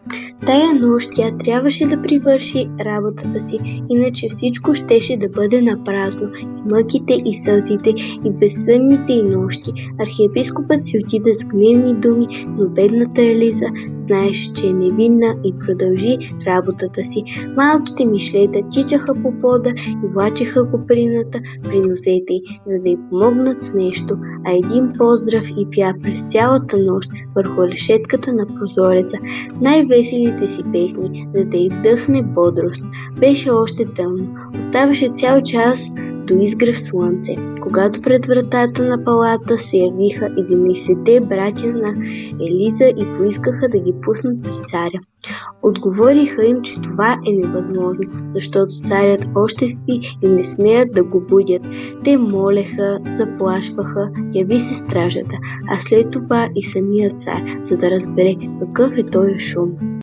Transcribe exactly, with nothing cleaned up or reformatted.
Тая нощ тя трябваше да привърши работата си, иначе всичко щеше да бъде напразно. И мъките, и сълзите, и безсънните и нощи. Архиепископът си отида с гневни думи, но бедната Елиза знаеше, че е невинна и продължи работата си. Малките мишлета тичаха по пода и влачеха коприната при нозете й, за да й помогнат с нещо, а един поздрав и пя през цялата нощ върху решетката на прозореца най-веселите си песни, за да й вдъхне бодрост. Беше още тъмно. Оставаше цял час до изгрев слънце, когато пред вратата на палата се явиха единайсетте братя на Елиза и поискаха да ги пуснат при царя. Отговориха им, че това е невъзможно, защото царят още спи и не смеят да го будят. Те молеха, заплашваха, яви се стражата, а след това и самия цар, за да разбере какъв е този шум.